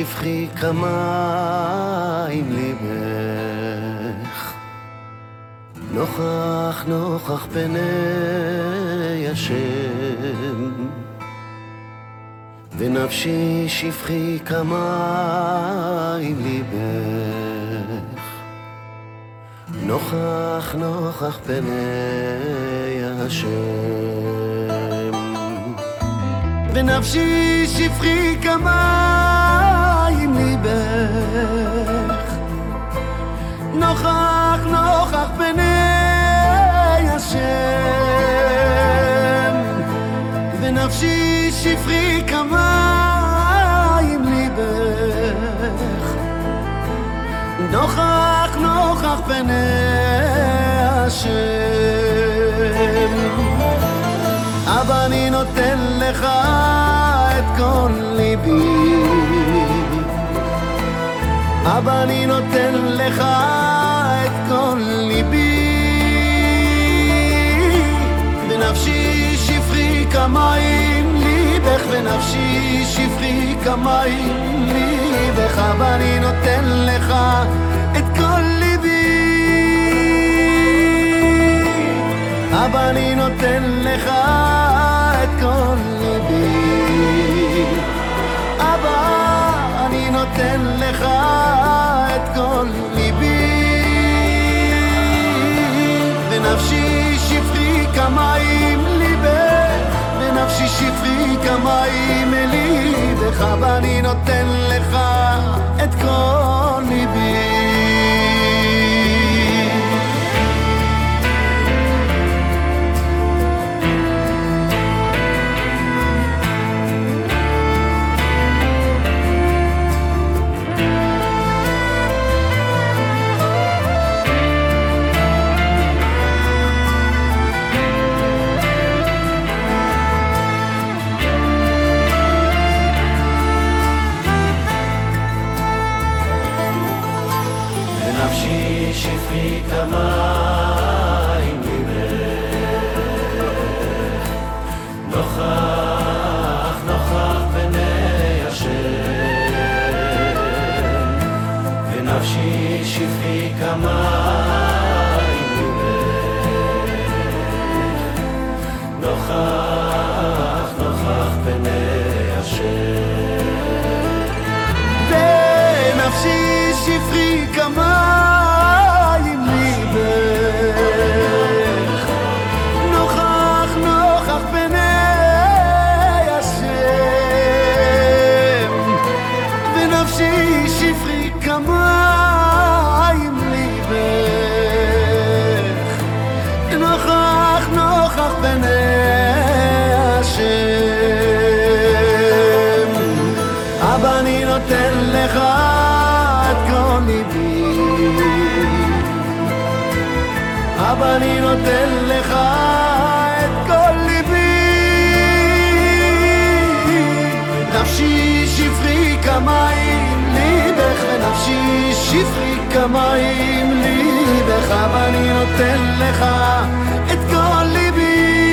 שפכי כמים ליבך, נוכח פני השם, ונפשי שפכי כמים ליבך, נוכח פני השם. ונפשי שפכי כמים ליבך, נוכח פני השם. ונפשי שפכי כמים ליבך, נוכח פני השם. אבא, אני נותן לך את כל ליבי, אבא, אני נותן לך את כל ליבי. ונפשי שפכי כמים ליבך, ונפשי שפכי כמים ליבך, אבא, אני נותן לך את כל ליבי, אבא, אני נותן לך את כל ליבי, אבא, אני נותן לך את כל ליבי. ונפשי שפכי כמים ליבך, ונפשי שפכי כמים ליבך, אבא, אני נותן לך את כל ליבי. ונפשי שפכי כמים ליבך, נוכח פני השם. ונפשי שפכי כמים ליבך, נוכח פני השם. ונפשי שפכי כמים ליבך, נוכח פני השם. ונפשי שפכי כמים ליבך, נוכח פני השם. אבא, אני נותן לך את כל ליבי, אבא, אני נותן לך את כל ליבי. נפשי שפכי כמים ליבך, ונפשי שפכי כמים ליבך, אבא, אני נותן לך את כל ליבי,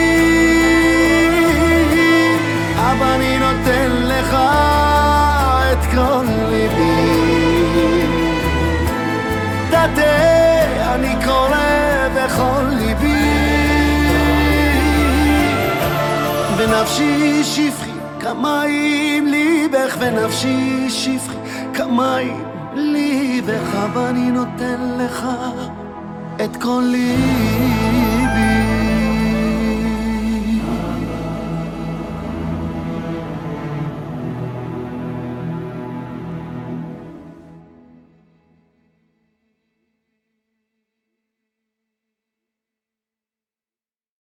אבא, אני נותן לך את כל ליבי. דתה אני קורא בכל ליבי, ונפשי שפכי כמים ליבך, ונפשי שפכי כמים ליבך, אבא, אני נותן לך את כל ליבי.